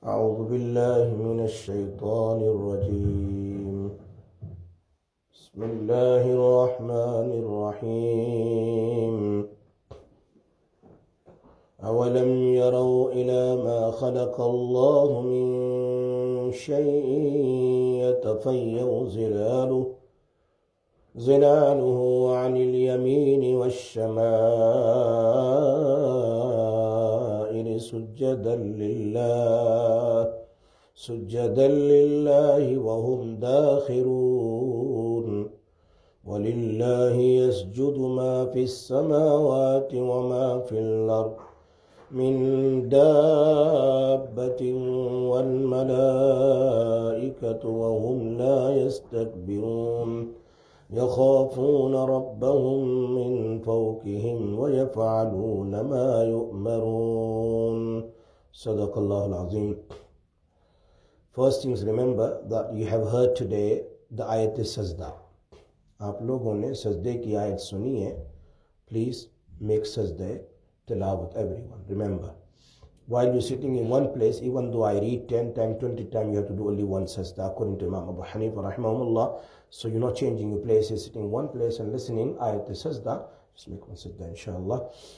أعوذ بالله من الشيطان الرجيم. بسم الله الرحمن الرحيم. أولم يروا إلى ما خلق الله من شيء يتفيأ ظلاله عن اليمين والشمائل سجدا لله وهم داخرون. ولله يسجد ما في السماوات وما في الأرض من دابة والملائكة وهم لا يستكبرون يخافون ربهم من فوقهم ويفعلون ما يؤمرون. صدق Allah al-Azim. First things, remember that you have heard today the ayat sajda. آپ لوگوں نے سجدے کی آیت سنی ہے. Please make sajda tilawat everyone. Remember, while you're sitting in one place, even though I read 10 times, 20 times, you have to do only one sajda according to Imam Abu Hanifa rahimahullah. So you're not changing your place, you're sitting in one place and listening ayat sajda. Just make one sajda inshallah.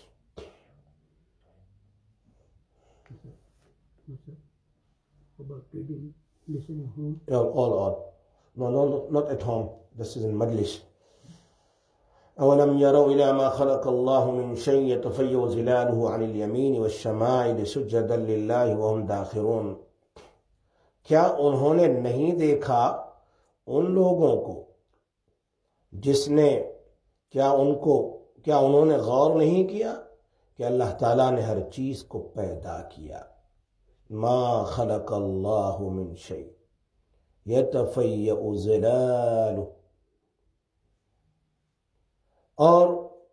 About reading, listening home? All. No, not at home. This is in Majlis. أولم يروا إلى ما خلق الله من شيء يتفيأ ظلاله عن اليمين والشمائل سجدا لله وهم داخرون. کیا انہوں نے نہیں دیکھا ان لوگوں کو جس نے کیا انہوں نے غور نہیں کیا کہ اللہ تعالیٰ نے ہر چیز کو پیدا کیا. ما خلق اللہ من شیء یتفیأ ظلالہ، اور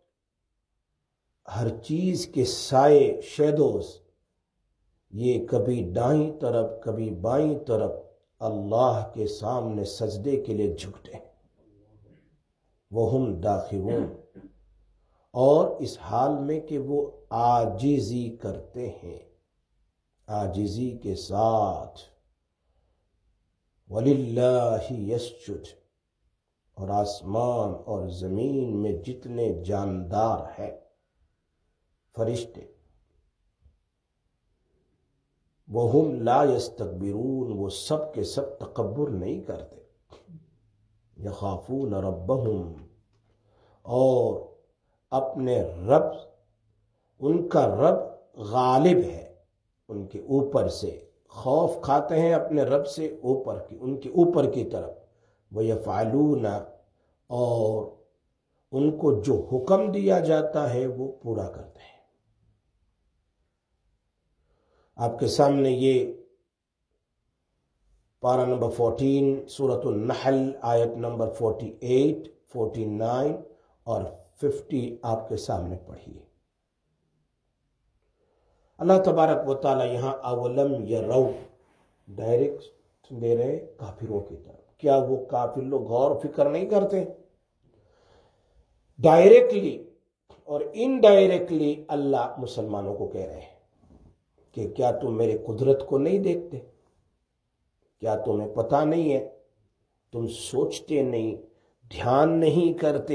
ہر چیز کے سائے شیڈوز یہ کبھی دائیں طرف کبھی بائیں طرف اللہ کے سامنے سجدے کے لیے جھکتے ہیں. وہم داخرون، اور اس حال میں کہ وہ عاجزی کرتے ہیں، عاجزی کے ساتھ. وَلِلَّهِ يَسْجُدُ، اور آسمان اور زمین میں جتنے جاندار ہیں فرشتے، وَهُمْ لَا يَسْتَكْبِرُونَ، وہ سب کے سب تکبر نہیں کرتے. يَخَافُونَ رَبَّهُمْ، اور اپنے رب، ان کا رب غالب ہے ان کے اوپر سے، خوف کھاتے ہیں اپنے رب سے ان کے اوپر کی طرف. وَيَفْعَلُونَ، اور ان کو جو حکم دیا جاتا ہے وہ پورا کرتے ہیں. آپ کے سامنے یہ پارہ نمبر 14 سورۃ النحل آیت نمبر 48، 49 اور 50 آپ کے سامنے پڑھی ہے. اللہ تبارک و تعالی یہاں اولم یرو ڈائریکٹ دے رہے کافروں کی طرف. کیا وہ کافر لوگ غور و فکر نہیں کرتے؟ ڈائریکٹلی اور انڈائریکٹلی اللہ مسلمانوں کو کہہ رہے ہیں کہ کیا تم میرے قدرت کو نہیں دیکھتے؟ کیا تمہیں پتہ نہیں ہے؟ تم سوچتے نہیں، دھیان نہیں کرتے؟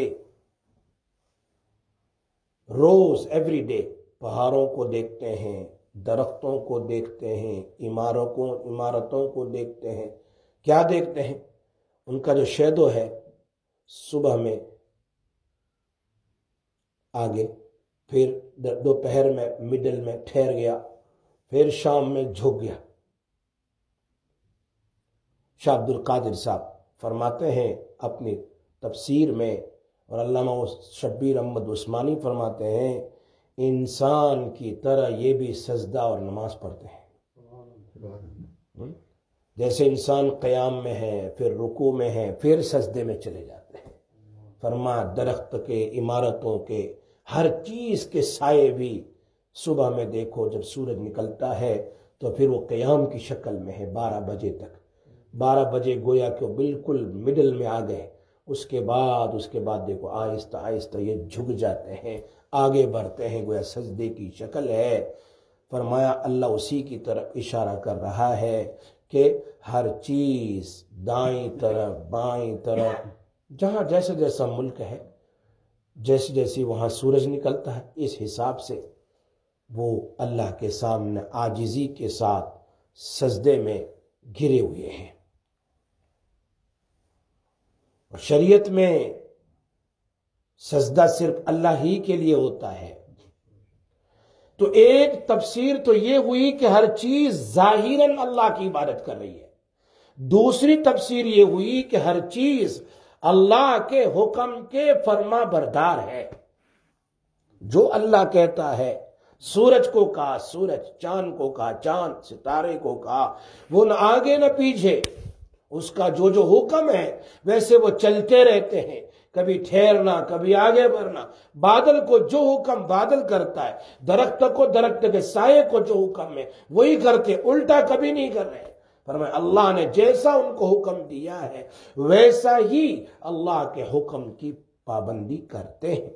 روز ایوری ڈے پہاڑوں کو دیکھتے ہیں، درختوں کو دیکھتے ہیں، عمارتوں کو دیکھتے ہیں. کیا دیکھتے ہیں؟ ان کا جو شیڈو ہے صبح میں آگے، پھر دوپہر میں مڈل میں ٹھہر گیا، پھر شام میں جھک گیا. شاہ عبد القادر صاحب فرماتے ہیں اپنی تفسیر میں، اور علامہ شبیر احمد عثمانی فرماتے ہیں، انسان کی طرح یہ بھی سجدہ اور نماز پڑھتے ہیں. جیسے انسان قیام میں ہے، پھر رکوع میں ہے، پھر سجدے میں چلے جاتے ہیں. فرما درخت کے، عمارتوں کے، ہر چیز کے سائے بھی صبح میں دیکھو جب سورج نکلتا ہے تو پھر وہ قیام کی شکل میں ہے 12 بجے تک. 12 بجے گویا کہ وہ بالکل مڈل میں آ گئے. اس کے بعد دیکھو آہستہ آہستہ یہ جھک جاتے ہیں، آگے بڑھتے ہیں، گویا سجدے کی شکل ہے. فرمایا اللہ اسی کی طرف اشارہ کر رہا ہے کہ ہر چیز دائیں طرف بائیں طرف جہاں جیسا جیسا ملک ہے، جیسی جیسی وہاں سورج نکلتا ہے، اس حساب سے وہ اللہ کے سامنے عاجزی کے ساتھ سجدے میں گرے ہوئے ہیں۔ اور شریعت میں سجدہ صرف اللہ ہی کے لیے ہوتا ہے۔ تو ایک تفسیر تو یہ ہوئی کہ ہر چیز ظاہراً اللہ کی عبادت کر رہی ہے، دوسری تفسیر یہ ہوئی کہ ہر چیز اللہ کے حکم کے فرما بردار ہے۔ جو اللہ کہتا ہے، سورج کو کہا سورج، چاند کو کہا چاند، ستارے کو کہا، وہ نہ آگے نہ پیچھے، اس کا جو جو حکم ہے ویسے وہ چلتے رہتے ہیں، کبھی ٹھہرنا کبھی آگے بڑھنا۔ بادل کو جو حکم بادل کرتا ہے، درخت کو درخت کے سائے کو جو حکم ہے وہی کرتے، الٹا کبھی نہیں کر رہے۔ فرمایا اللہ نے جیسا ان کو حکم دیا ہے ویسا ہی اللہ کے حکم کی پابندی کرتے ہیں۔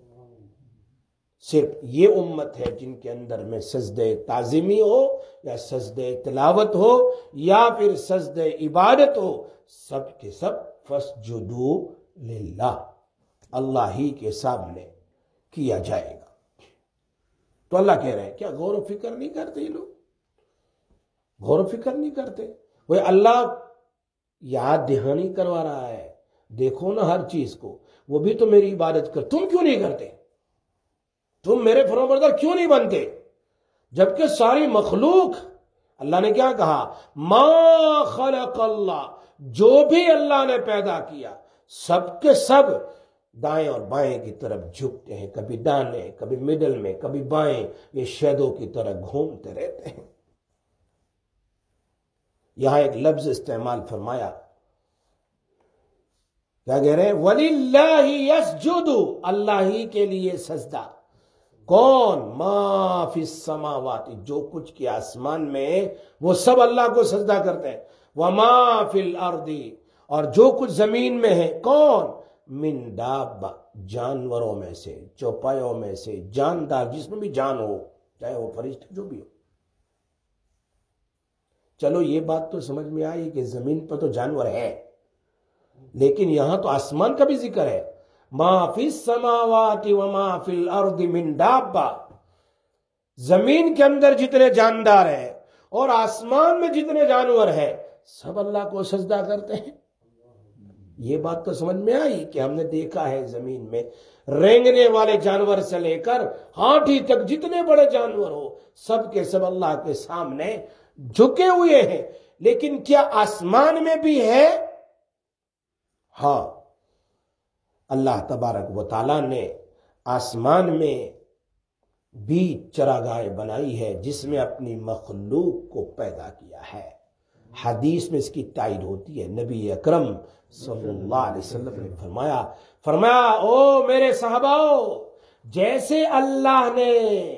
صرف یہ امت ہے جن کے اندر میں سجدہ تعظیمی ہو یا سجدہ تلاوت ہو یا پھر سجدہ عبادت ہو، سب کے سب فسجدوا للہ، اللہ ہی کے سامنے کیا جائے گا۔ تو اللہ کہہ رہے ہیں کیا غور و فکر نہیں کرتے یہ لوگ؟ غور و فکر نہیں کرتے؟ وہ اللہ یاد دہانی کروا رہا ہے، دیکھو نا ہر چیز کو، وہ بھی تو میری عبادت کر، تم کیوں نہیں کرتے؟ تم میرے فرمانبردار کیوں نہیں بنتے؟ جبکہ ساری مخلوق، اللہ نے کیا کہا؟ ما خلق اللہ، جو بھی اللہ نے پیدا کیا سب کے سب دائیں اور بائیں کی طرف جھکتے ہیں، کبھی دانے کبھی مڈل میں کبھی بائیں، یہ شیڈو کی طرح گھومتے رہتے ہیں۔ یہاں ایک لفظ استعمال فرمایا، کیا کہہ رہے ہیں؟ وَلِلَّهِ يَسْجُدُ، اللہ ہی کے لیے سجدہ۔ کون؟ ما فی السماوات، جو کچھ کی آسمان میں وہ سب اللہ کو سجدہ کرتے ہیں، وما فی الارض، اور جو کچھ زمین میں ہے، کون؟ من دابہ، جانوروں میں سے، چوپایوں میں سے، جاندار جس میں بھی جان ہو، چاہے وہ فرشتے جو بھی ہو۔ چلو یہ بات تو سمجھ میں آئی کہ زمین پر تو جانور ہے، لیکن یہاں تو آسمان کا بھی ذکر ہے، ما فی السماوات وما فی الارض من دابہ، زمین کے اندر جتنے جاندار ہیں اور آسمان میں جتنے جانور ہیں سب اللہ کو سجدہ کرتے ہیں۔ یہ بات تو سمجھ میں آئی کہ ہم نے دیکھا ہے زمین میں رینگنے والے جانور سے لے کر ہاتھی تک جتنے بڑے جانور ہو سب کے سب اللہ کے سامنے جھکے ہوئے ہیں، لیکن کیا آسمان میں بھی ہے؟ ہاں، اللہ تبارک و تعالیٰ نے آسمان میں بھی چراگاہیں بنائی ہے جس میں اپنی مخلوق کو پیدا کیا ہے۔ حدیث میں اس کی تائید ہوتی ہے، نبی اکرم صلی اللہ علیہ وسلم نے فرمایا او میرے صحاباؤ، جیسے اللہ نے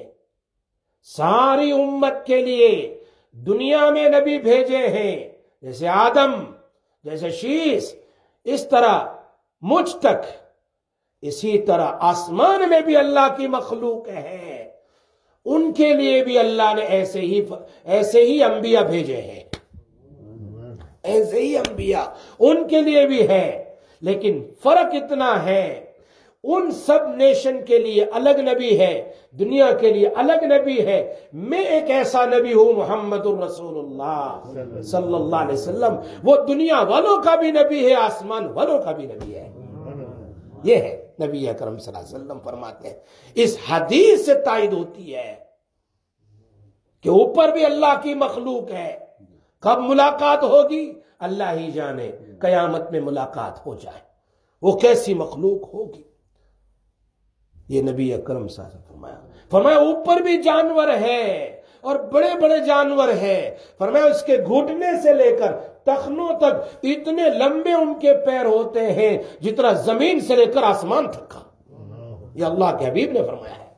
ساری امت کے لیے دنیا میں نبی بھیجے ہیں، جیسے آدم، جیسے شیس، اس طرح مجھ تک، اسی طرح آسمان میں بھی اللہ کی مخلوق ہے، ان کے لیے بھی اللہ نے ایسے ہی انبیاء بھیجے ہیں، ایسے ہی انبیاء ان کے لیے بھی ہے۔ لیکن فرق اتنا ہے، ان سب نیشن کے لیے الگ نبی ہے، دنیا کے لیے الگ نبی ہے، میں ایک ایسا نبی ہوں محمد الرسول اللہ صلی اللہ علیہ وسلم، وہ دنیا والوں کا بھی نبی ہے، آسمان والوں کا بھی نبی ہے۔ یہ ہے نبی اکرم صلی اللہ علیہ وسلم فرماتے ہیں۔ اس حدیث سے تائید ہوتی ہے کہ اوپر بھی اللہ کی مخلوق ہے، کب ملاقات ہوگی اللہ ہی جانے، قیامت میں ملاقات ہو جائے، وہ کیسی مخلوق ہوگی، یہ نبی اکرم صلی اللہ علیہ وسلم فرمایا اوپر بھی جانور ہے اور بڑے بڑے جانور ہیں، فرمایا اس کے گھٹنے سے لے کر ٹخنوں تک اتنے لمبے ان کے پیر ہوتے ہیں جتنا زمین سے لے کر آسمان تک کا، یہ اللہ کے حبیب نے فرمایا ہے۔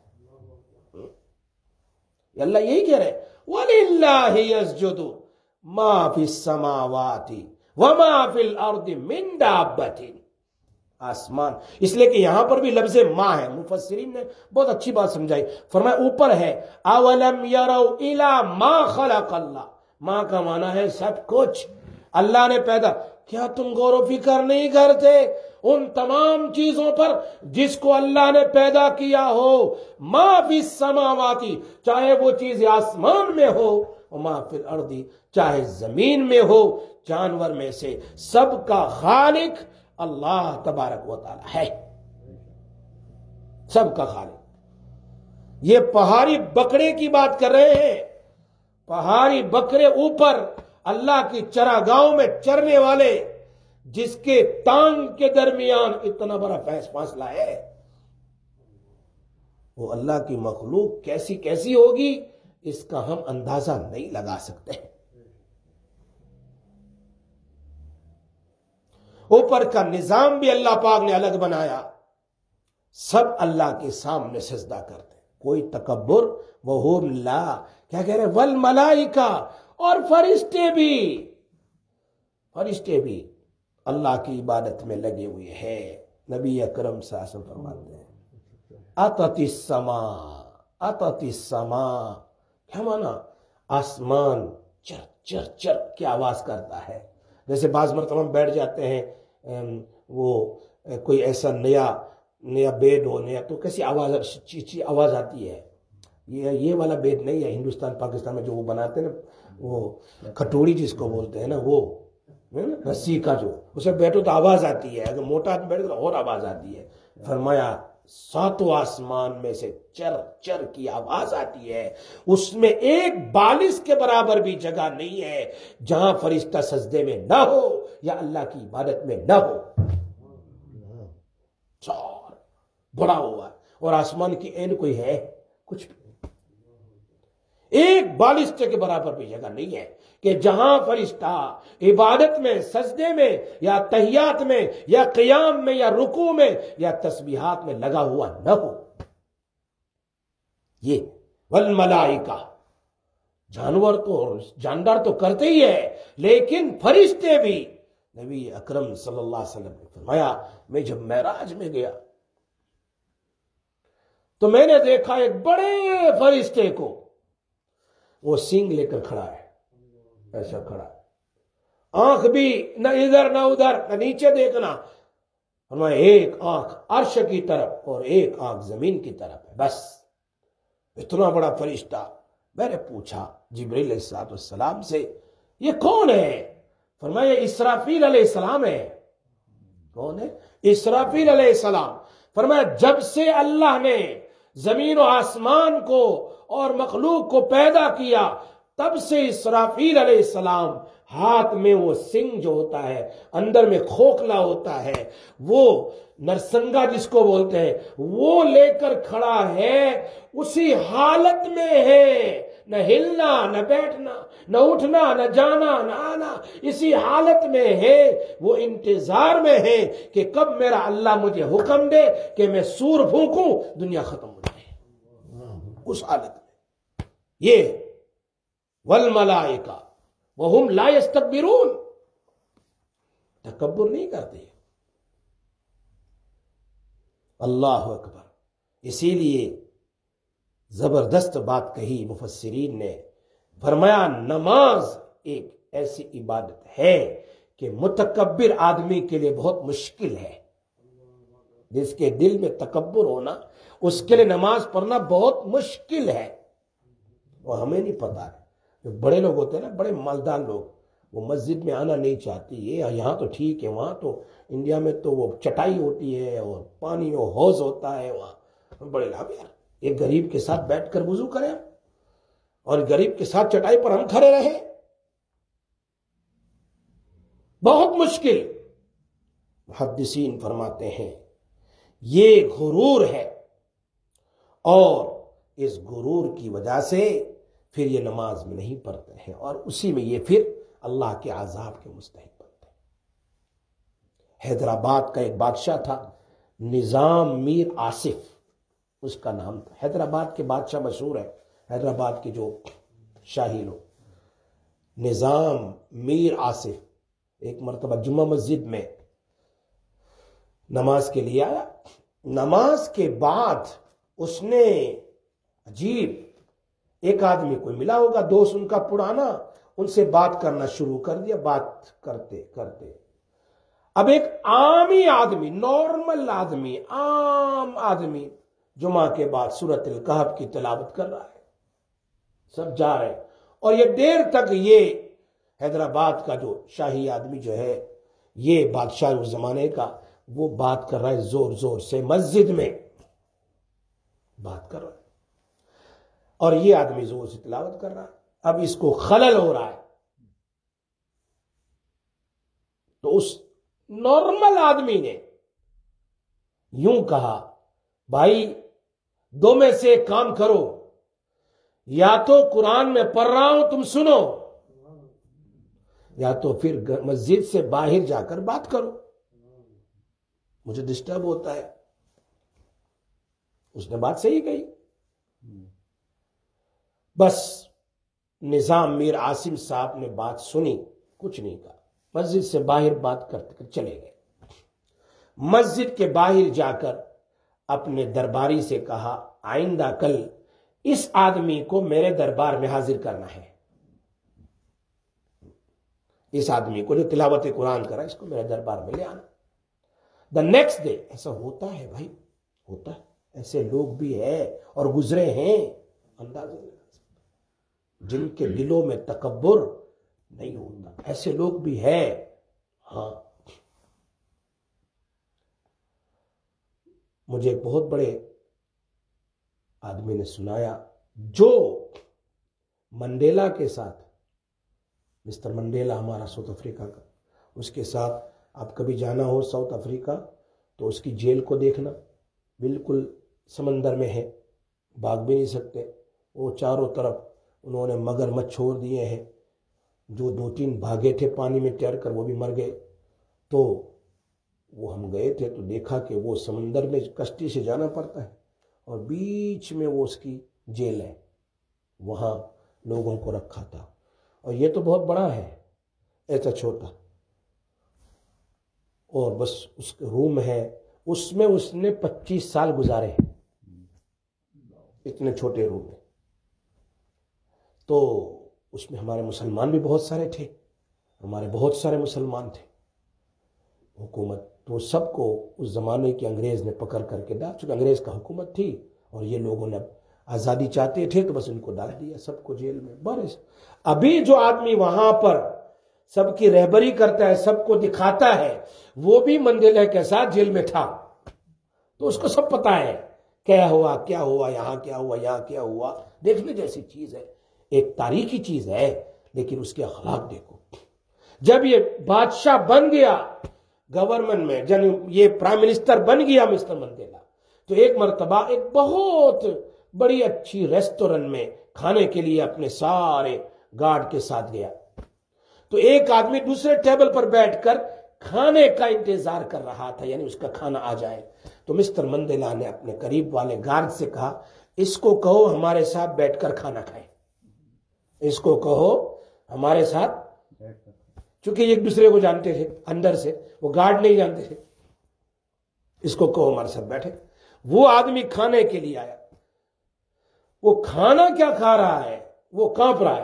یہ اللہ یہی کہہ رہے ہیں وَلِلَّهِ يَسْجُدُ مَا فِي السَّمَاوَاتِ وَمَا فِي الْأَرْضِ مِن دَابَّةٍ، آسمان، اس لیے کہ یہاں پر بھی لفظ ما ہے. مفسرین نے بہت اچھی بات سمجھائی، فرمایا اوپر ہے. اولم یروا الی ما خلق اللہ، ما کا معنی ہے سب کچھ اللہ نے پیدا. کیا تم غور و فکر نہیں کرتے ان تمام چیزوں پر جس کو اللہ نے پیدا کیا ہو؟ ما فی السماواتی، چاہے وہ چیز آسمان میں ہو، وما فی الارض، چاہے زمین میں ہو، جانور میں سے، سب کا خالق اللہ تبارک و تعالی ہے، سب کا خالق. یہ پہاڑی بکرے کی بات کر رہے ہیں. پہاڑی بکرے اوپر اللہ کی چراگاہوں میں چرنے والے، جس کے ٹانگ کے درمیان اتنا بڑا فاصلہ ہے، وہ اللہ کی مخلوق کیسی کیسی ہوگی اس کا ہم اندازہ نہیں لگا سکتے. اوپر کا نظام بھی اللہ پاک نے الگ بنایا، سب اللہ کے سامنے سجدہ کرتے، کوئی تکبر. وہم لا، کیا کہہ رہے ہیں؟ والملائکہ، اور فرشتے بھی اللہ کی عبادت میں لگے ہوئے ہیں. نبی اکرم صلی اللہ علیہ وسلم فرماتے ہیں اتت السما، کیا مانا؟ آسمان چر چر چر کی آواز کرتا ہے. جیسے بعض مرتبہ ہم بیٹھ جاتے ہیں، وہ کوئی ایسا نیا بیڈ ہو، نیا، تو کیسی آواز آتی ہے. یہ والا بیڈ نہیں ہے ہندوستان پاکستان میں جو وہ بناتے ہیں نا، وہ کھٹوڑی جس کو بولتے ہیں نا، وہ رسی کا، جو اسے بیٹھو تو آواز آتی ہے، اگر موٹا آدمی بیٹھو تو اور آواز آتی ہے. فرمایا ساتوں آسمان میں سے چر چر کی آواز آتی ہے، اس میں ایک بالش کے برابر بھی جگہ نہیں ہے جہاں فرشتہ سجدے میں نہ ہو یا اللہ کی عبادت میں نہ ہو. چار بڑا ہوا ہے، اور آسمان کی عین کوئی ہے کچھ بھی، ایک بالشتے کے برابر بھی جگہ نہیں ہے کہ جہاں فرشتہ عبادت میں، سجدے میں، یا تحیات میں، یا قیام میں، یا رکوع میں، یا تسبیحات میں لگا ہوا نہ ہو. یہ والملائکہ، جاندار تو کرتے ہی ہے، لیکن فرشتے بھی. نبی اکرم صلی اللہ علیہ وسلم نے فرمایا، میں جب معراج میں گیا تو میں نے دیکھا ایک بڑے فرشتے کو، وہ سینگ لے کر کھڑا ہے، ایسا کھڑا ہے، آنکھ بھی نہ ادھر نہ ادھر، نہ نیچے دیکھنا. فرمایا ایک آنکھ عرش کی طرف اور ایک آنکھ زمین کی طرف ہے، بس اتنا بڑا فرشتہ. میں نے پوچھا جبریل علیہ السلام سے، یہ کون ہے؟ فرمایا اسرافیل علیہ السلام ہے. کون ہے؟ اسرافیل علیہ السلام. فرمایا جب سے اللہ نے زمین و آسمان کو اور مخلوق کو پیدا کیا، تب سے اسرافیل علیہ السلام ہاتھ میں وہ سنگ جو ہوتا ہے، اندر میں کھوکھلا ہوتا ہے، وہ نرسنگا جس کو بولتے ہیں، وہ لے کر کھڑا ہے. اسی حالت میں ہے، نہ ہلنا نہ بیٹھنا، نہ اٹھنا نہ جانا نہ آنا، اسی حالت میں ہے. وہ انتظار میں ہے کہ کب میرا اللہ مجھے حکم دے کہ میں سور پھونکوں، دنیا ختم ہو جائے. اس حالت میں یہ والملائکہ وہم لا یستکبرون، تکبر نہیں کرتے. اللہ اکبر. اسی لیے زبردست بات کہی مفسرین نے، فرمایا نماز ایک ایسی عبادت ہے کہ متکبر آدمی کے لیے بہت مشکل ہے. جس کے دل میں تکبر ہونا، اس کے لیے نماز پڑھنا بہت مشکل ہے. وہ ہمیں نہیں پتا ہے. جو بڑے لوگ ہوتے ہیں نا، بڑے مالدار لوگ، وہ مسجد میں آنا نہیں چاہتی. یہ یہاں تو ٹھیک ہے، وہاں تو انڈیا میں تو وہ چٹائی ہوتی ہے اور پانی اور حوض ہوتا ہے. وہاں بڑے لوگ، یار ایک غریب کے ساتھ بیٹھ کر وضو کریں اور غریب کے ساتھ چٹائی پر ہم کھڑے رہیں، بہت مشکل. محدثین فرماتے ہیں یہ غرور ہے، اور اس غرور کی وجہ سے پھر یہ نماز میں نہیں پڑھتے ہیں، اور اسی میں یہ پھر اللہ کے عذاب کے مستحق بنتے ہیں. حیدرآباد کا ایک بادشاہ تھا، نظام میر آصف اس کا نام تھا. حیدرآباد کے بادشاہ مشہور ہے، حیدرآباد کے جو شاہی لوگ. نظام میر آصف ایک مرتبہ جمعہ مسجد میں نماز کے لیے آیا. نماز کے بعد اس نے عجیب ایک آدمی کوئی ملا ہوگا دوست ان کا پرانا، ان سے بات کرنا شروع کر دیا. بات کرتے کرتے اب ایک عامی آدمی، نارمل آدمی، عام آدمی جمعہ کے بعد سورۃ الکہف کی تلاوت کر رہا ہے. سب جا رہے ہیں اور یہ دیر تک یہ حیدرآباد کا جو شاہی آدمی جو ہے، یہ بادشاہ اس زمانے کا، وہ بات کر رہا ہے زور زور سے، مسجد میں بات کر رہا ہے اور یہ آدمی زور سے تلاوت کر رہا ہے. اب اس کو خلل ہو رہا ہے تو اس نارمل آدمی نے یوں کہا، بھائی دو میں سے ایک کام کرو، یا تو قرآن میں پڑھ رہا ہوں تم سنو، یا تو پھر مسجد سے باہر جا کر بات کرو، مجھے ڈسٹرب ہوتا ہے. اس نے بات صحیح کہی. بس نظام میر عاصم صاحب نے بات سنی، کچھ نہیں کہا، مسجد سے باہر بات کرتے چلے گئے. مسجد کے باہر جا کر اپنے درباری سے کہا، آئندہ کل اس آدمی کو میرے دربار میں حاضر کرنا ہے. اس آدمی کو جو تلاوت قرآن کرا، اس کو میرے دربار میں لے آنا. The next day. ایسا ہوتا ہے بھائی، ہوتا ہے. ایسے لوگ بھی ہیں اور گزرے ہیں، اندازہ نہیں لگا سکتے، جن کے دلوں میں تکبر نہیں ہوتا. ایسے لوگ بھی ہیں. ہاں، مجھے ایک بہت بڑے آدمی نے سنایا جو منڈیلا کے ساتھ، مسٹر منڈیلا ہمارا ساؤتھ افریقہ کا، اس کے ساتھ آپ کبھی جانا ہو ساؤتھ افریقہ تو اس کی جیل کو دیکھنا، بالکل سمندر میں ہے، بھاگ بھی نہیں سکتے. وہ چاروں طرف انہوں نے مگرمچھ چھوڑ دیے ہیں. جو 2-3 بھاگے تھے پانی میں تیر کر وہ بھی مر گئے. تو وہ ہم گئے تھے تو دیکھا کہ وہ سمندر میں کشتی سے جانا پڑتا ہے اور بیچ میں وہ اس کی جیل ہے، وہاں لوگوں کو رکھا تھا. اور یہ تو بہت بڑا ہے، ایسا چھوٹا، اور بس اس کے روم ہے، اس میں اس نے 25 سال گزارے ہیں، اتنے چھوٹے روم میں. تو اس میں ہمارے مسلمان بھی بہت سارے تھے، ہمارے بہت سارے مسلمان تھے. حکومت تو سب کو اس زمانے کے انگریز نے پکڑ کر کے ڈال، چونکہ انگریز کا حکومت تھی اور یہ لوگوں نے آزادی چاہتے تھے تو بس ان کو ڈال دیا سب کو جیل میں. بس ابھی جو آدمی وہاں پر سب کی رہبری کرتا ہے، سب کو دکھاتا ہے، وہ بھی منڈیلا کے ساتھ جیل میں تھا. تو اس کو سب پتا ہے کیا ہوا، کیا ہوا یہاں، کیا ہوا یہاں، کیا ہوا. دیکھنے جیسی چیز ہے، ایک تاریخی چیز ہے، لیکن اس کے اخلاق دیکھو. جب یہ بادشاہ بن گیا گورنمنٹ میں، جب یہ پرائم منسٹر بن گیا مسٹر منڈیلا، تو ایک مرتبہ ایک بہت بڑی اچھی ریسٹورنٹ میں کھانے کے لیے اپنے سارے گارڈ کے ساتھ گیا. تو ایک آدمی دوسرے ٹیبل پر بیٹھ کر کھانے کا انتظار کر رہا تھا، یعنی اس کا کھانا آ جائے. تو مسٹر منڈیلا نے اپنے قریب والے گارڈ سے کہا، اس کو کہو ہمارے ساتھ بیٹھ کر کھانا کھائے، اس کو کہو ہمارے ساتھ، چونکہ ایک دوسرے کو جانتے تھے اندر سے، وہ گارڈ نہیں جانتے تھے. اس کو کہو ہمارے ساتھ بیٹھے. وہ آدمی کھانے کے لیے آیا، وہ کھانا کیا کھا رہا ہے، وہ کانپ رہا ہے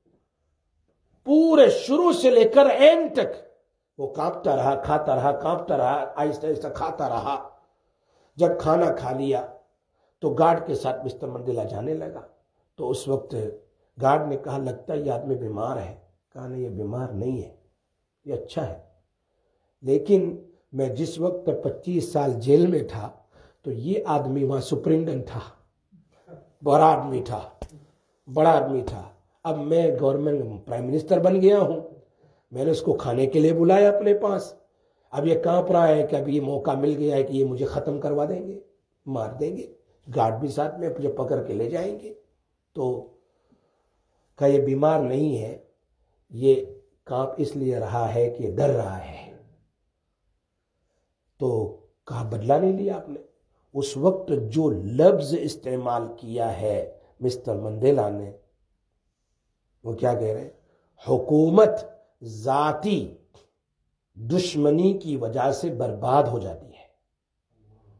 پورے شروع سے لے کر اینڈ تک. وہ کانپتا رہا، کھاتا رہا، کانپتا رہا، آہستہ آہستہ کھاتا رہا. جب کھانا کھا لیا تو گارڈ کے ساتھ مسٹر منڈیلا جانے لگا. تو اس وقت گارڈ نے کہا، لگتا ہے یہ آدمی بیمار ہے. کہا نہیں، یہ بیمار نہیں ہے، یہ اچھا ہے. لیکن میں جس وقت 25 سال جیل میں تھا تو یہ آدمی وہاں سپرنٹینڈنٹ تھا، بڑا آدمی تھا، بڑا آدمی تھا. اب میں گورنمنٹ پرائم منسٹر بن گیا ہوں، میں نے اس کو کھانے کے لیے بلایا اپنے پاس. اب یہ کانپ رہا ہے کہ اب یہ موقع مل گیا ہے کہ یہ مجھے ختم کروا دیں گے، مار دیں گے. گارڈ بھی ساتھ میں مجھے پکڑ کے لے جائیں گے. تو کہا یہ بیمار نہیں ہے، یہ کانپ اس لیے رہا ہے کہ یہ ڈر رہا ہے. تو کہا بدلہ نہیں لیا آپ نے. اس وقت جو لفظ استعمال کیا ہے مسٹر منڈیلا نے، وہ کیا کہہ رہے ہیں؟ حکومت ذاتی دشمنی کی وجہ سے برباد ہو جاتی ہے.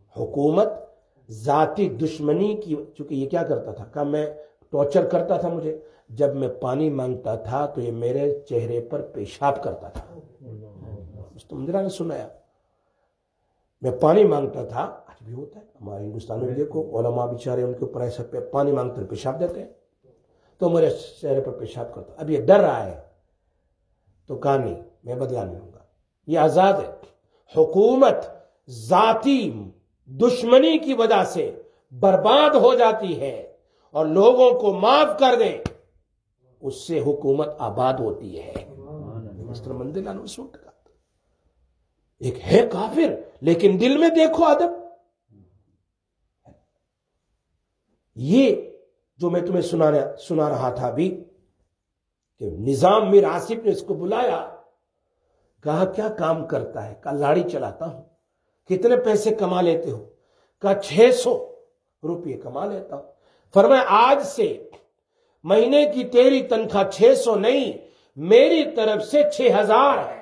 حکومت ذاتی دشمنی کی، چونکہ یہ کیا کرتا تھا کہ میں ٹارچر کرتا تھا مجھے، جب میں پانی مانگتا تھا تو یہ میرے چہرے پر پیشاب کرتا تھا. مستمدرہ نے سنایا، میں پانی مانگتا تھا، آج بھی ہوتا ہے ہمارے ہندوستان میں، دیکھو علماء بیچارے ان کے اوپر ایسا پانی مانگتے پیشاب دیتے ہیں، تو میرے چہرے پر پیشاب کرتا. اب یہ ڈر رہا ہے تو کہا نہیں، میں بدلہ نہیں لوں گا. یہ آزاد ہے. حکومت ذاتی دشمنی کی وجہ سے برباد ہو جاتی ہے اور لوگوں کو معاف کر دیں، اس سے حکومت آباد ہوتی ہے. مسٹر مندیلا نے اس وقت کہا ایک ہے کافر لیکن دل میں دیکھو ادب. یہ جو میں تمہیں سنا رہا تھا ابھی کہ نظام میر آصف نے اس کو بلایا، کہا کیا کام کرتا ہے؟ کہا لاڑی چلاتا ہوں. کتنے پیسے کما لیتے ہو؟ کہا 600 روپے کما لیتا ہوں. فرمایا آج سے مہینے کی تیری تنخواہ 600 نہیں، میری طرف سے 6000 ہے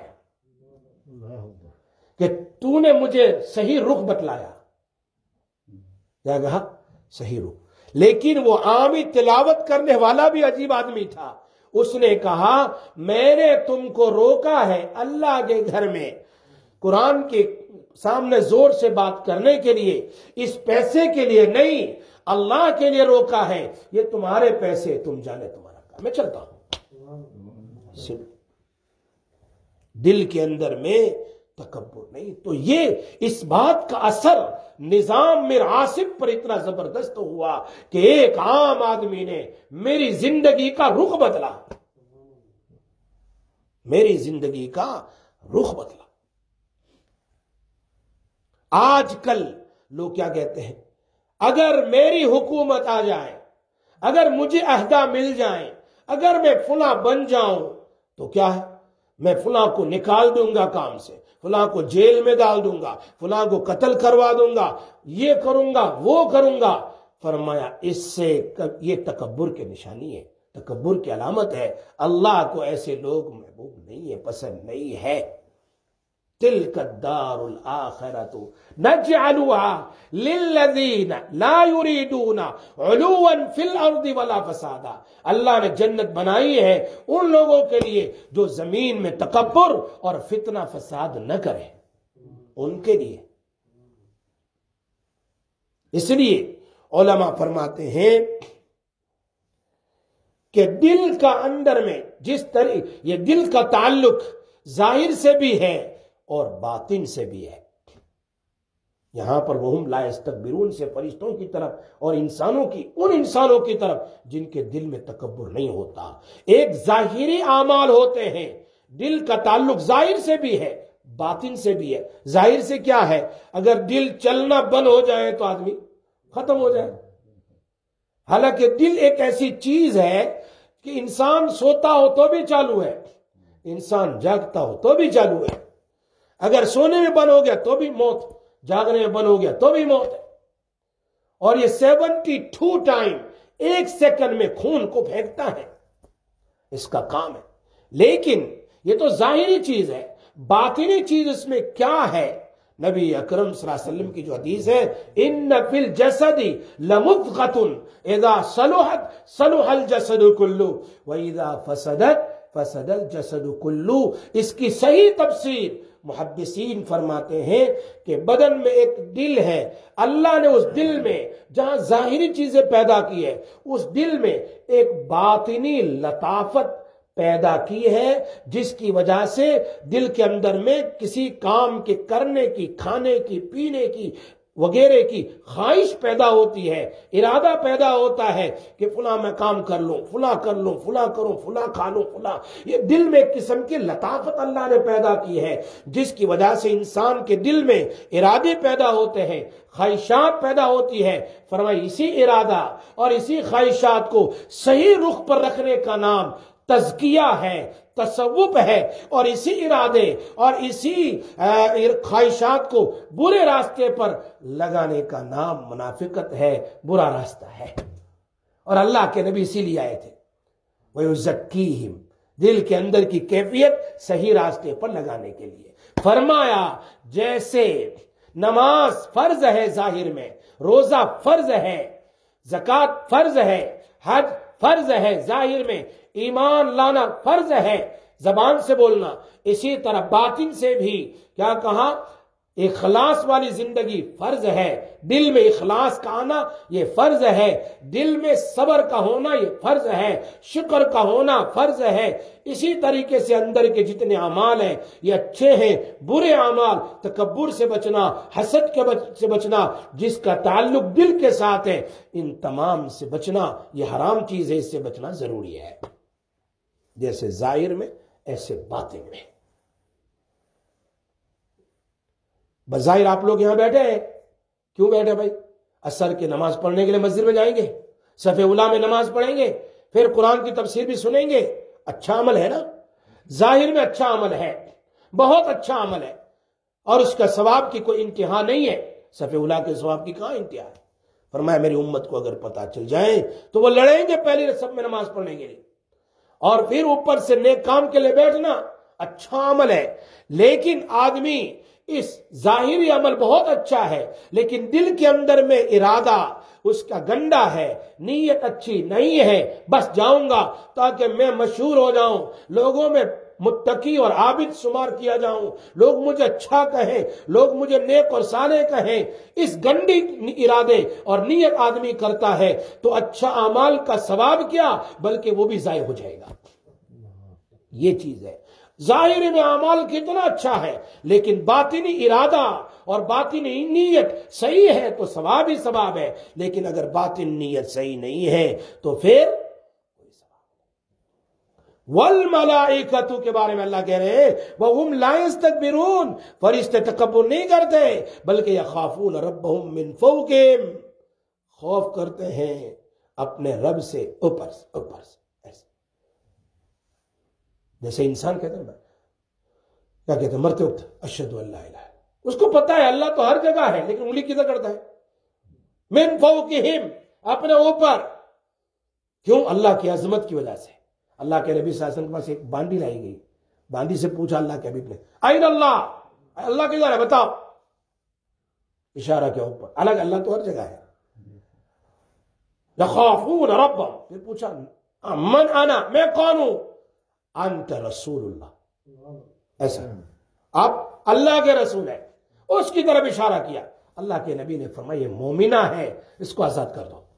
کہ تو نے مجھے صحیح رخ بتلایا. کیا کہا؟ صحیح رخ. لیکن وہ عامی تلاوت کرنے والا بھی عجیب آدمی تھا. اس نے کہا میں نے تم کو روکا ہے اللہ کے گھر میں قرآن کے سامنے زور سے بات کرنے کے لیے، اس پیسے کے لیے نہیں، اللہ کے لیے روکا ہے. یہ تمہارے پیسے، تم جانے تمہارا کام، میں چلتا ہوں. دل کے اندر میں تکبر نہیں. تو یہ اس بات کا اثر نظام میر آصف پر اتنا زبردست ہوا کہ ایک عام آدمی نے میری زندگی کا رخ بدلا، میری زندگی کا رخ بدلا. آج کل لوگ کیا کہتے ہیں؟ اگر میری حکومت آ جائے، اگر مجھے عہدہ مل جائیں، اگر میں فلاں بن جاؤں تو کیا ہے، میں فلاں کو نکال دوں گا کام سے، فلاں کو جیل میں ڈال دوں گا، فلاں کو قتل کروا دوں گا، یہ کروں گا وہ کروں گا. فرمایا اس سے یہ تکبر کی نشانی ہے، تکبر کی علامت ہے. اللہ کو ایسے لوگ محبوب نہیں ہے، پسند نہیں ہے. تلک الدار الآخرۃ نجعلها للذین لا یریدون علوا فی الارض ولا فسادا. اللہ نے جنت بنائی ہے ان لوگوں کے لیے جو زمین میں تکبر اور فتنہ فساد نہ کرے، ان کے لیے. اس لیے علماء فرماتے ہیں کہ دل کا اندر میں جس طرح یہ دل کا تعلق ظاہر سے بھی ہے اور باطن سے بھی ہے. یہاں پر وہم لا یستکبرون سے فرشتوں کی طرف اور انسانوں کی، ان انسانوں کی طرف جن کے دل میں تکبر نہیں ہوتا. ایک ظاہری اعمال ہوتے ہیں، دل کا تعلق ظاہر سے بھی ہے باطن سے بھی ہے. ظاہر سے کیا ہے؟ اگر دل چلنا بند ہو جائے تو آدمی ختم ہو جائے. حالانکہ دل ایک ایسی چیز ہے کہ انسان سوتا ہو تو بھی چالو ہے، انسان جاگتا ہو تو بھی چالو ہے. اگر سونے میں بند ہو گیا تو بھی موت، جاگنے میں بند ہو گیا تو بھی موت ہے. اور یہ 72 ٹائم ایک سیکنڈ میں خون کو پھینکتا ہے، اس کا کام ہے. لیکن یہ تو ظاہری چیز ہے، باطنی چیز اس میں کیا ہے؟ نبی اکرم صلی اللہ علیہ وسلم کی جو حدیث ہے، ان فی الجسد لمضغۃ اذا صلحت صلح الجسد کلہ واذا فسدت فسد الجسد کلہ. اس کی صحیح تفسیر محدثین فرماتے ہیں کہ بدن میں ایک دل ہے، اللہ نے اس دل میں جہاں ظاہری چیزیں پیدا کی ہے، اس دل میں ایک باطنی لطافت پیدا کی ہے، جس کی وجہ سے دل کے اندر میں کسی کام کے کرنے کی، کھانے کی، پینے کی وغیرہ کی خواہش پیدا ہوتی ہے، ارادہ پیدا ہوتا ہے کہ فلاں میں کام کر لوں، فلاں کر لوں، فلاں کروں، فلاں کھا لوں، فلاں. یہ دل میں ایک قسم کی لطافت اللہ نے پیدا کی ہے، جس کی وجہ سے انسان کے دل میں ارادے پیدا ہوتے ہیں، خواہشات پیدا ہوتی ہے. فرمایا اسی ارادہ اور اسی خواہشات کو صحیح رخ پر رکھنے کا نام تزکیہ ہے، تصوف ہے، اور اسی ارادے اور اسی خواہشات کو برے راستے پر لگانے کا نام منافقت ہے، برا راستہ ہے. اور اللہ کے نبی اسی لیے آئے تھے، وَيُزَكِّيهِمْ، دل کے اندر کی کیفیت صحیح راستے پر لگانے کے لیے. فرمایا جیسے نماز فرض ہے ظاہر میں، روزہ فرض ہے، زکوٰۃ فرض ہے، حج فرض ہے ظاہر میں، ایمان لانا فرض ہے زبان سے بولنا، اسی طرح باطن سے بھی کیا کہا، اخلاص والی زندگی فرض ہے، دل میں اخلاص کا آنا یہ فرض ہے، دل میں صبر کا ہونا یہ فرض ہے، شکر کا ہونا فرض ہے، اسی طریقے سے اندر کے جتنے اعمال ہیں یہ اچھے ہیں، برے اعمال، تکبر سے بچنا، حسد سے بچنا، جس کا تعلق دل کے ساتھ ہے، ان تمام سے بچنا، یہ حرام چیز ہے، اس سے بچنا ضروری ہے، جیسے ظاہر میں ایسے باطن میں۔ بظاہر آپ لوگ یہاں بیٹھے ہیں، کیوں بیٹھے بھائی؟ عصر کی نماز پڑھنے کے لیے مسجد میں جائیں گے، صف اولیٰ میں نماز پڑھیں گے، پھر قرآن کی تفسیر بھی سنیں گے، اچھا عمل ہے نا، ظاہر میں اچھا عمل ہے، بہت اچھا عمل ہے، اور اس کا ثواب کی کوئی انتہا نہیں ہے، صف اولیٰ کے ثواب کی کہاں انتہا ہے؟ فرمایا میری امت کو اگر پتہ چل جائیں تو وہ لڑیں گے پہلی صف میں نماز پڑھنے کے لیے، اور پھر اوپر سے نیک کام کے لیے بیٹھنا اچھا عمل ہے، لیکن آدمی اس ظاہری عمل بہت اچھا ہے لیکن دل کے اندر میں ارادہ اس کا گندا ہے، نیت اچھی نہیں ہے، بس جاؤں گا تاکہ میں مشہور ہو جاؤں، لوگوں میں متقی اور عابد شمار کیا جاؤں، لوگ مجھے اچھا کہیں، لوگ مجھے نیک اور صالح کہیں، اس گندی ارادے اور نیت آدمی کرتا ہے تو اچھا اعمال کا ثواب کیا بلکہ وہ بھی ضائع ہو جائے گا۔ یہ چیز ہے، ظاہر میں اعمال کتنا اچھا ہے لیکن باطنی ارادہ اور باطنی نیت صحیح ہے تو ثواب ہی ثواب ہے، لیکن اگر باطن نیت صحیح نہیں ہے تو پھر کوئی ثواب نہیں۔ والملائکۃ کے بارے میں اللہ کہہ رہے ہیں وَهُمْ لَا يَسْتَكْبِرُونَ، فرشتے تکبر نہیں کرتے بلکہ يَخَافُونَ رَبَّهُمْ مِنْ فَوْقِهِمْ، خوف کرتے ہیں اپنے رب سے اوپر سے، ایسے جیسے انسان کہتے ہیں نا، کیا کہتے ہیں مرتے وقت اشہد ان لا الہ، اس کو پتا ہے اللہ تو ہر جگہ ہے لیکن انگلی کدھر کرتا ہے؟ من فوقہم، اپنے اوپر، کیوں؟ اللہ کی عظمت کی وجہ سے۔ اللہ کے نبی صلی اللہ علیہ وسلم کے پاس ایک باندی لائی گئی، باندی سے پوچھا اللہ کے حبیب نے این اللہ، اللہ کدھر ہے بتاؤ، اشارہ کیا اوپر، الگ، اللہ تو ہر جگہ ہے۔ یخافون ربہم، پھر پوچھا من انا، میں کون ہوں؟ انت رسول اللہ، ایسا آپ اللہ کے رسول ہیں، اس کی طرف اشارہ کیا۔ اللہ کے نبی نے فرمایا یہ مومنہ ہے، اس کو آزاد کر دو۔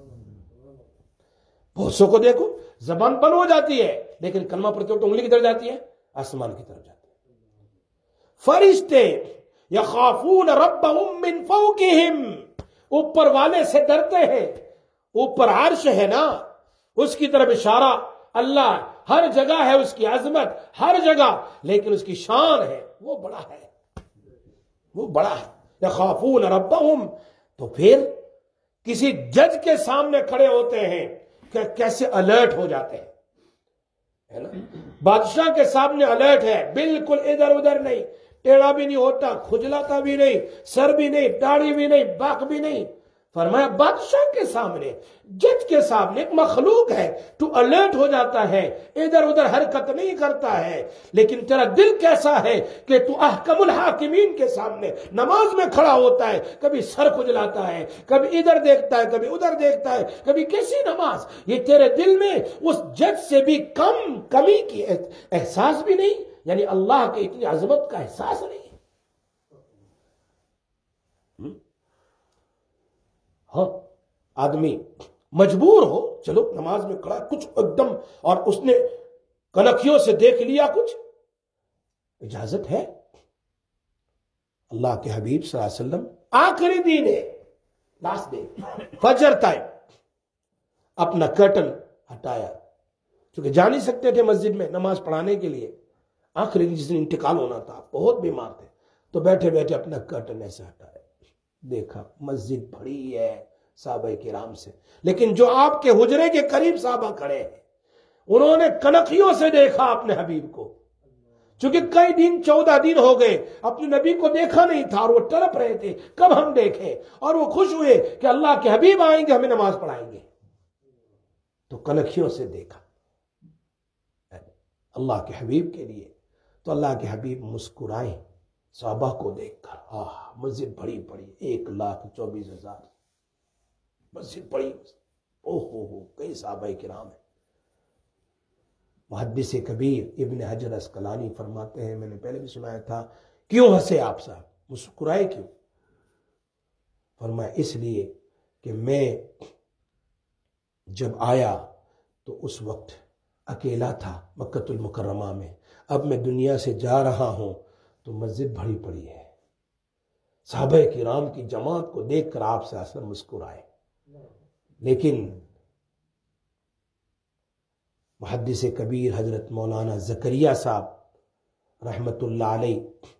بہت سو کو دیکھو زبان بند ہو جاتی ہے لیکن کلمہ پڑھتے وقت انگلی کدھر جاتی ہے؟ آسمان کی طرف جاتی ہے۔ فرشتے یخافون ربہم من فوقہم، اوپر والے سے ڈرتے ہیں، اوپر عرش ہے نا، اس کی طرف اشارہ۔ اللہ ہر جگہ ہے، اس کی عظمت ہر جگہ، لیکن اس کی شان ہے، وہ بڑا ہے، وہ بڑا ہے۔ یخافون ربہم، تو پھر کسی جج کے سامنے کھڑے ہوتے ہیں کہ کیسے الرٹ ہو جاتے ہیں، ہے نا؟ بادشاہ کے سامنے الرٹ ہے، بالکل ادھر ادھر نہیں، ٹیڑھا بھی نہیں ہوتا، کھجلاتا بھی نہیں، سر بھی نہیں، داڑھی بھی نہیں، باک بھی نہیں۔ فرمایا بادشاہ کے سامنے، جج کے سامنے، ایک مخلوق ہے، تو الرٹ ہو جاتا ہے، ادھر ادھر حرکت نہیں کرتا ہے، لیکن تیرا دل کیسا ہے کہ تو احکم الحاکمین کے سامنے نماز میں کھڑا ہوتا ہے، کبھی سر کھجلاتا ہے، کبھی ادھر دیکھتا ہے، کبھی ادھر دیکھتا ہے، کبھی کیسی نماز؟ یہ تیرے دل میں اس جج سے بھی کمی کی احساس بھی نہیں، یعنی اللہ کی اتنی عظمت کا احساس نہیں۔ ہاں آدمی مجبور ہو، چلو نماز میں کھڑا کچھ ایک دم، اور اس نے کنکھیوں سے دیکھ لیا کچھ، اجازت ہے؟ اللہ کے حبیب صلی اللہ علیہ وسلم آخری دن ہے، لاسٹ ڈے، فجر ٹائم، اپنا کرٹن ہٹایا، کیونکہ جا نہیں سکتے تھے مسجد میں نماز پڑھانے کے لیے، آخری دن جس دن انتقال ہونا تھا، بہت بیمار تھے، تو بیٹھے بیٹھے اپنا کرٹن ایسے ہٹایا، دیکھا مسجد بھری ہے صحابہ کرام سے، لیکن جو آپ کے حجرے کے قریب صحابہ کھڑے ہیں انہوں نے کنکھیوں سے دیکھا اپنے حبیب کو، چونکہ کئی دن 14 دن ہو گئے اپنے نبی کو دیکھا نہیں تھا، اور وہ تڑپ رہے تھے کب ہم دیکھیں، اور وہ خوش ہوئے کہ اللہ کے حبیب آئیں گے ہمیں نماز پڑھائیں گے، تو کنکھیوں سے دیکھا اللہ کے حبیب کے لیے، تو اللہ کے حبیب مسکرائے، صحابہ کو دیکھ کر مسجد بڑی پڑی 1,24,000 مسجد پڑی، اوہ کئی صحابہ کرام ہیں۔ محدث کبیر ابن حجر اسقلانی فرماتے ہیں، میں نے پہلے بھی سنایا تھا، کیوں ہنسے آپ صاحب، مسکرائے کیوں؟ فرمایا اس لیے کہ میں جب آیا تو اس وقت اکیلا تھا مکۃ المکرمہ میں، اب میں دنیا سے جا رہا ہوں تو مسجد بھری پڑی ہے۔ صحابہ کرام کی جماعت کو دیکھ کر آپ سے اصلا مسکرائے۔ لیکن محدث کبیر حضرت مولانا زکریا صاحب رحمت اللہ علیہ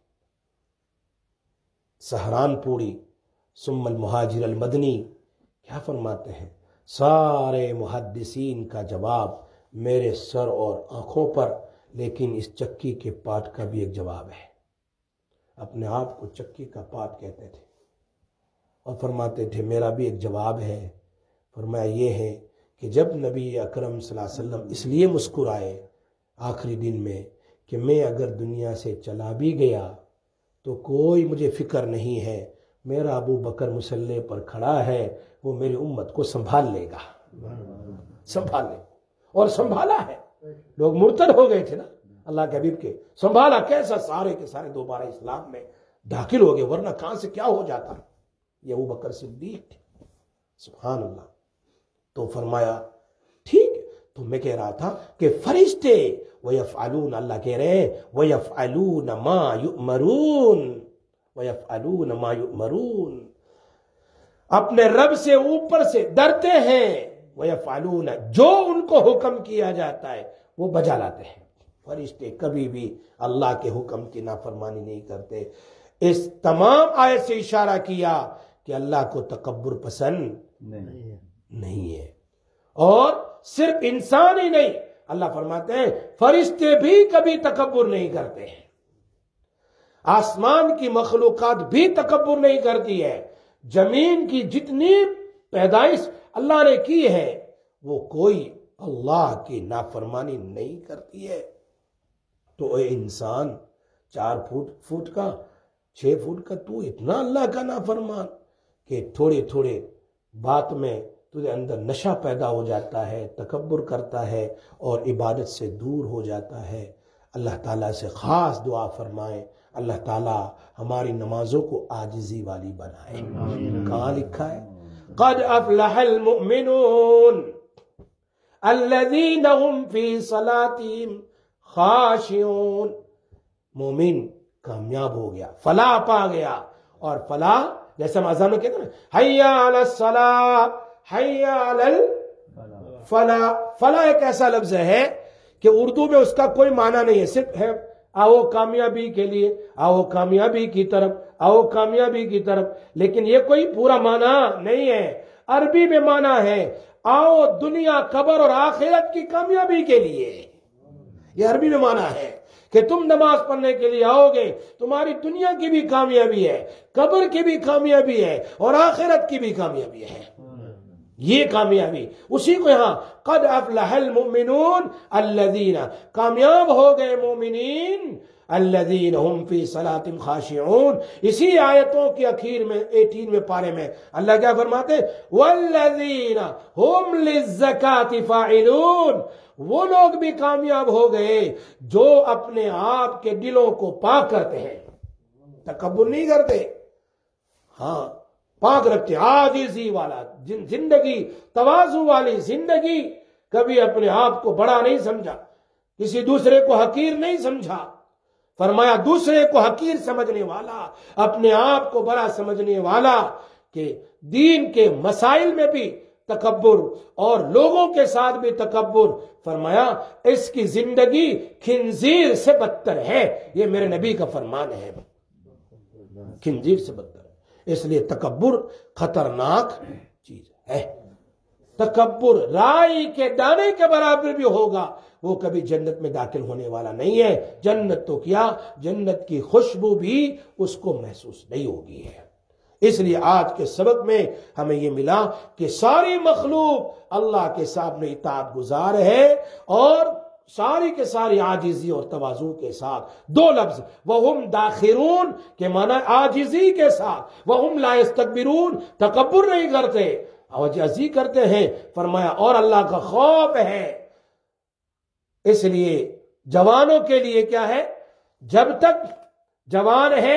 سہرانپوری ثم المہاجر المدنی کیا فرماتے ہیں؟ سارے محدثین کا جواب میرے سر اور آنکھوں پر، لیکن اس چکی کے پاٹ کا بھی ایک جواب ہے۔ اپنے آپ کو چکی کا پاٹ کہتے تھے اور فرماتے تھے میرا بھی ایک جواب ہے۔ فرمایا یہ ہے کہ جب نبی اکرم صلی اللہ علیہ وسلم اس لیے مسکرائے آخری دن میں کہ میں اگر دنیا سے چلا بھی گیا تو کوئی مجھے فکر نہیں ہے، میرا ابو بکر مصلی پر کھڑا ہے، وہ میری امت کو سنبھال لے گا، سنبھال لے، اور سنبھالا ہے۔ لوگ مرتد ہو گئے تھے نا اللہ کے حبیب کے، سنبھالا کیسا، سارے کے سارے دوبارہ اسلام میں داخل ہو گئے، ورنہ کہاں سے کیا ہو جاتا۔ یہ ابو بکر صدیق تھے، سبحان اللہ۔ تو فرمایا ٹھیک ہے، تو میں کہہ رہا تھا کہ فرشتے وَيَفْعَلُونَ، اللہ کہہ رہے ہیں وَيَفْعَلُونَ مَا يُؤْمَرُونَ، وَيَفْعَلُونَ مَا يُؤْمَرُونَ، اپنے رب سے اوپر سے ڈرتے ہیں، وَيَفْعَلُونَ، جو ان کو حکم کیا جاتا ہے وہ بجا لاتے ہیں۔ فرشتے کبھی بھی اللہ کے حکم کی نافرمانی نہیں کرتے۔ اس تمام آیت سے اشارہ کیا کہ اللہ کو تکبر پسند نہیں ہے، اور صرف انسان ہی نہیں، اللہ فرماتے ہیں فرشتے بھی کبھی تکبر نہیں کرتے ہیں، آسمان کی مخلوقات بھی تکبر نہیں کرتی ہے، زمین کی جتنی پیدائش اللہ نے کی ہے وہ کوئی اللہ کی نافرمانی نہیں کرتی ہے۔ تو اے انسان 4 فٹ کا 6 فٹ کا تو اتنا اللہ کا نافرمان کہ تھوڑے تھوڑے بات میں تجھے اندر نشہ پیدا ہو جاتا ہے، تکبر کرتا ہے اور عبادت سے دور ہو جاتا ہے۔ اللہ تعالیٰ سے خاص دعا فرمائیں، اللہ تعالیٰ ہماری نمازوں کو عاجزی والی بنائے۔ کہاں لکھا ہے؟ قد افلح المؤمنون الذین هم فی صلاتهم خاشعون، مومن کامیاب ہو گیا، فلاح پا گیا، اور فلاح جیسے ہم اذان میں کہتے ہیں حی علی الصلاۃ، حی علی الفلاح۔ فلاح ایک ایسا لفظ ہے کہ اردو میں اس کا کوئی معنی نہیں ہے، صرف ہے آؤ کامیابی کے لیے، آؤ کامیابی کی طرف، آؤ کامیابی کی طرف، لیکن یہ کوئی پورا معنی نہیں ہے۔ عربی میں معنی ہے آؤ دنیا، قبر اور آخرت کی کامیابی کے لیے، یہ عربی میں معنی ہے کہ تم نماز پڑھنے کے لیے آؤ گے، تمہاری دنیا کی بھی کامیابی ہے، قبر کی بھی کامیابی ہے، اور آخرت کی بھی کامیابی ہے۔ یہ کامیابی اسی کو یہاں قد افلح المؤمنون الذین، کامیاب ہو گئے مومنین، الذین هم فی صلاتہم خاشعون۔ اسی آیتوں کے اخیر میں 18ویں پارے میں اللہ کیا فرماتے ہیں؟ والذین هم للزکاۃ فاعلون، وہ لوگ بھی کامیاب ہو گئے جو اپنے آپ کے دلوں کو پاک کرتے ہیں، تکبر نہیں کرتے، ہاں پاک رکھتے، عاجزی والا زندگی، تواضع والی زندگی، کبھی اپنے آپ کو بڑا نہیں سمجھا، کسی دوسرے کو حقیر نہیں سمجھا۔ فرمایا دوسرے کو حقیر سمجھنے والا، اپنے آپ کو بڑا سمجھنے والا، کہ دین کے مسائل میں بھی تکبر اور لوگوں کے ساتھ بھی تکبر، فرمایا اس کی زندگی خنزیر سے بدتر ہے، یہ میرے نبی کا فرمان ہے، خنزیر سے بدتر ہے۔ اس لیے تکبر خطرناک چیز ہے۔ تکبر رائی کے دانے کے برابر بھی ہوگا، وہ کبھی جنت میں داخل ہونے والا نہیں ہے۔ جنت تو کیا، جنت کی خوشبو بھی اس کو محسوس نہیں ہوگی ہے۔ اس لیے آج کے سبق میں ہمیں یہ ملا کہ ساری مخلوق اللہ کے سامنے اطاعت گزار ہے، اور ساری کے ساری عاجزی اور تواضع کے ساتھ. دو لفظ وَهُمْ دَاخِرُونَ کے معنی عاجزی کے ساتھ، وَهُمْ لَا يَسْتَكْبِرُونَ تکبر نہیں کرتے، عاجزی کرتے ہیں. فرمایا اور اللہ کا خوف ہے. اس لیے جوانوں کے لیے کیا ہے، جب تک جوان ہے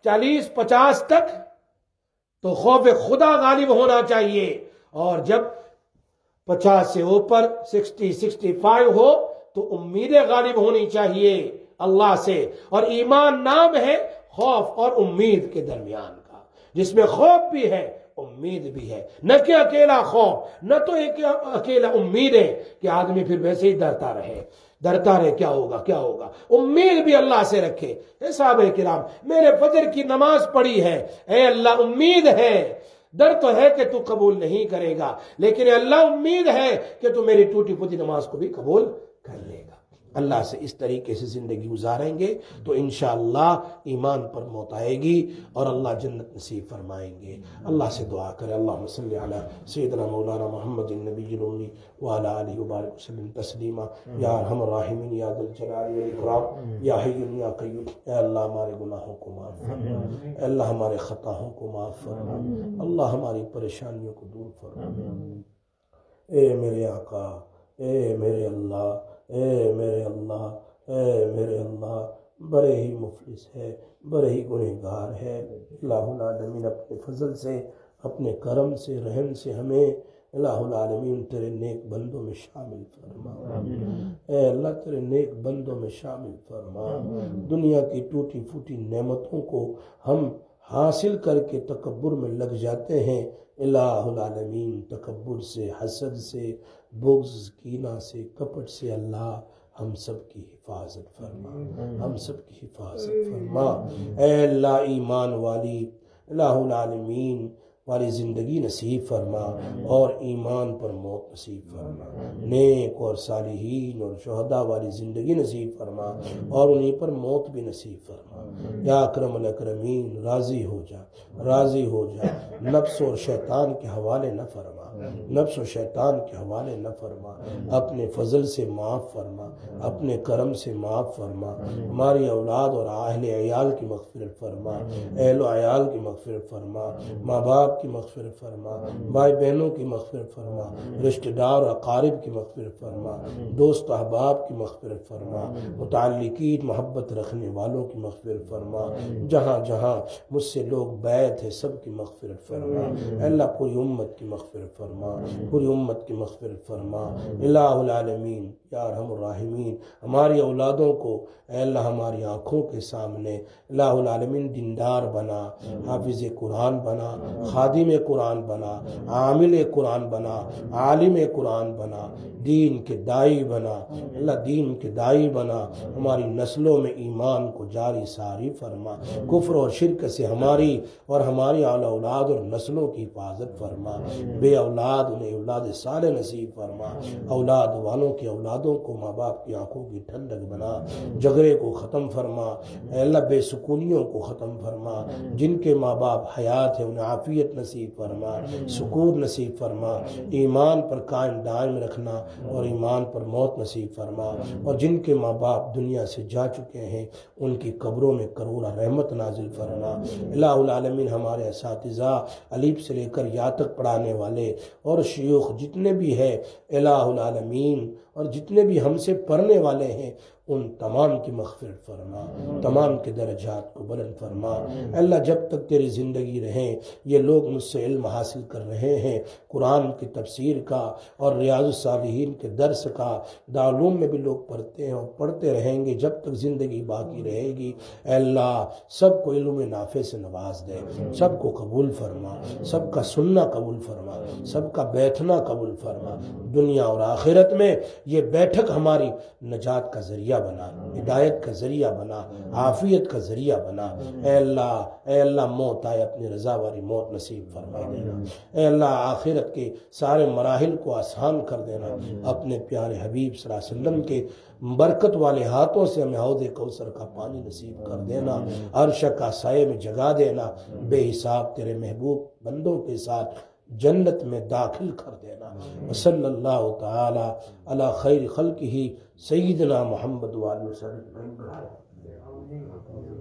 40-50 تک تو خوف خدا غالب ہونا چاہیے، اور جب 50 سے اوپر 60-65 ہو تو امیدیں غالب ہونی چاہیے اللہ سے. اور ایمان نام ہے خوف اور امید کے درمیان کا، جس میں خوف بھی ہے امید بھی ہے. نہ کہ اکیلا خوف، نہ تو ایک اکیلا امید ہے کہ آدمی پھر ویسے ہی ڈرتا رہے کیا ہوگا کیا ہوگا. امید بھی اللہ سے رکھے. اے صحابہ کرام، میں نے فجر کی نماز پڑھی ہے، اے اللہ امید ہے، ڈر تو ہے کہ تو قبول نہیں کرے گا، لیکن اللہ امید ہے کہ تو میری ٹوٹی پھوٹی نماز کو بھی قبول کر لے گا. اللہ سے اس طریقے سے زندگی گزاریں گے تو انشاءاللہ ایمان پر موت آئے گی اور اللہ جنت نصیب فرمائیں گے. اللہ سے دعا کریں. اللہم صلی علی سیدنا مولانا محمد النبی الامی وعلی آلہ وبارک وسلم تسلیما. یا ارحم الراحمین، یا ذی الجلال والاکرام، یا حی یا قیوم. اے اللہ ہمارے گناہوں کو معاف فرما، اے اللہ ہمارے خطاؤں کو معاف فرما، اللہ ہماری پریشانیوں کو دور فرما. اے میرے آقا، اے میرے اللہ، اے میرے اللہ، اے میرے اللہ، بڑے ہی مفلس ہے، بڑے ہی گنہگار ہے. الہ العالمین اپنے فضل سے، اپنے کرم سے، رحم سے ہمیں الہ العالمین تیرے نیک بندوں میں شامل فرما. اے اللہ تیرے نیک بندوں میں شامل فرما. دنیا کی ٹوٹی پھوٹی نعمتوں کو ہم حاصل کر کے تکبر میں لگ جاتے ہیں. الہ العالمین تکبر سے، حسد سے، بغض، کینہ سے، کپٹ سے اللہ ہم سب کی حفاظت فرما، ہم سب کی حفاظت فرما. اے اللہ ایمان والی، الہ العالمین والی زندگی نصیب فرما اور ایمان پر موت نصیب فرما. نیک اور صالحین اور شہداء والی زندگی نصیب فرما اور انہی پر موت بھی نصیب فرما. یا اکرم الاکرمین راضی ہو جا، راضی ہو جا. نفس اور شیطان کے حوالے نہ فرما، نفس و شیطان کے حوالے نہ فرما. اپنے فضل سے معاف فرما، اپنے کرم سے معاف فرما. ہماری اولاد اور اہل عیال کی مغفرت فرما، اہل و عیال کی مغفرت فرما، ماں باپ کی مغفرت فرما، بھائی بہنوں کی مغفرت فرما، رشتہ دار اور اقارب کی مغفرت فرما، دوست احباب کی مغفرت فرما، متعلقین محبت رکھنے والوں کی مغفرت فرما. جہاں جہاں مجھ سے لوگ بیعت ہے سب کی مغفرت فرما. اللہ پوری امت کی مغفرت فرما، پوری امت کی مغفرت فرما. الہ العالمین یا ارحم الراحمین ہماری اولادوں کو اے اللہ ہماری آنکھوں کے سامنے الہ العالمین دیندار بنا، حافظ قرآن بنا، خادم قرآن بنا، عامل قرآن بنا، عالم قرآن بنا، دین کے دائی بنا. اللہ دین کے دائی بنا. ہماری نسلوں میں ایمان کو جاری ساری فرما. کفر اور شرک سے ہماری اور ہماری اولاد اور نسلوں کی حفاظت فرما. بے اولاد انہیں اولاد صالح نصیب فرما. اولاد والوں کی اولادوں کو ماں باپ کی آنکھوں کی ٹھنڈک بنا. جھگڑے کو ختم فرما. اے اللہ بے سکونیوں کو ختم فرما. جن کے ماں باپ حیات ہے انہیں عافیت نصیب فرما، سکون نصیب فرما. ایمان پر قائم دائم رکھنا اور ایمان پر موت نصیب فرما. اور جن کے ماں باپ دنیا سے جا چکے ہیں ان کی قبروں میں کروڑا رحمت نازل فرما. الہ العالمین ہمارے اساتذہ الف سے لے کر یا تک پڑھانے والے اور شیوخ جتنے بھی ہیں الہ العالمین اور جتنے بھی ہم سے پڑھنے والے ہیں ان تمام کی مغفرت فرما، تمام کے درجات کو بلند فرما. اللہ جب تک تیری زندگی رہیں یہ لوگ مجھ سے علم حاصل کر رہے ہیں، قرآن کی تفسیر کا اور ریاض الصالحین کے درس کا دارالعلوم میں بھی لوگ پڑھتے ہیں اور پڑھتے رہیں گے جب تک زندگی باقی رہے گی. اے اللہ سب کو علم نافع سے نواز دے، سب کو قبول فرما، سب کا سننا قبول فرما، سب کا بیٹھنا قبول فرما. دنیا اور آخرت میں یہ بیٹھک ہماری نجات کا ذریعہ بنا، ہدایت کا ذریعہ بنا، عافیت کا ذریعہ بنا. اے اللہ موت آئے اپنی رضا والی موت نصیب فرما دینا. اے اللہ آخرت کے سارے مراحل کو آسان کر دینا. اپنے پیارے حبیب صلی اللہ علیہ وسلم کے برکت والے ہاتھوں سے ہمیں حوض کوثر کا پانی نصیب کر دینا. عرش کا سائے میں جگا دینا. بے حساب تیرے محبوب بندوں کے ساتھ جنت میں داخل کر دینا۔ وصلی اللہ تعالی علی خیر خلقہ سیدنا محمد وآلہ وسلم۔